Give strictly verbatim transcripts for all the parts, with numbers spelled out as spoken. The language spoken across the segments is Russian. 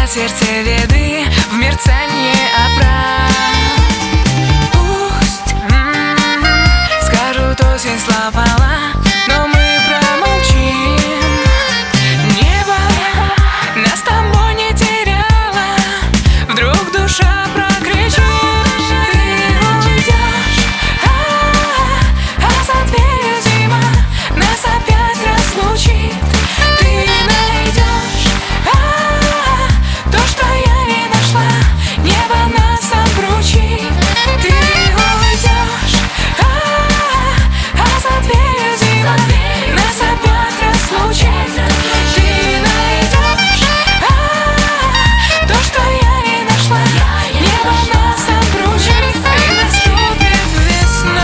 сердце веды в мерцанье оправ. Пусть м-м, скажут осень сломала, но мы промолчим. Небо нас с тобой не теряло, вдруг душа прокричит. Ты уйдешь, а, а за дверью зима нас опять разлучит. Ты найдешь, а, то, что я не нашла, небо нас обручит. Ты уйдешь, а, а за дверью зима нас опять разлучит. Ты найдешь, а, то, что я не нашла, небо нас обручит. И наступит весна.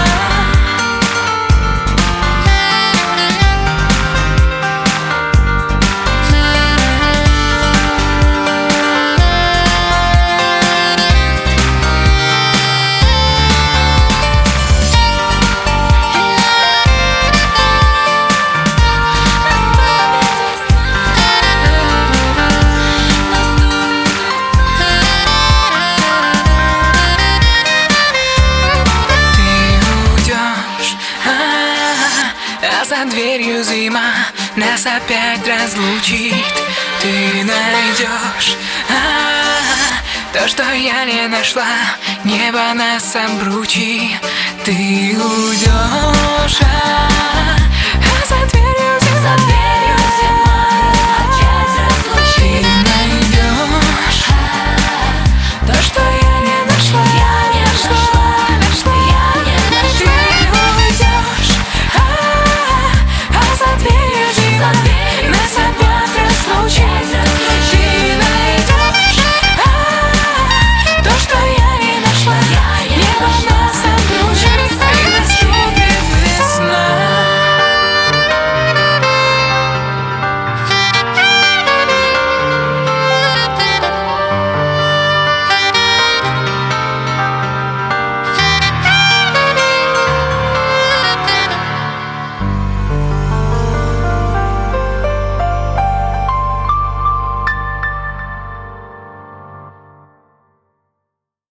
А за дверью зима нас опять разлучит. Ты найдешь, а, то, что я не нашла, небо нас обручит. Ты уйдешь, а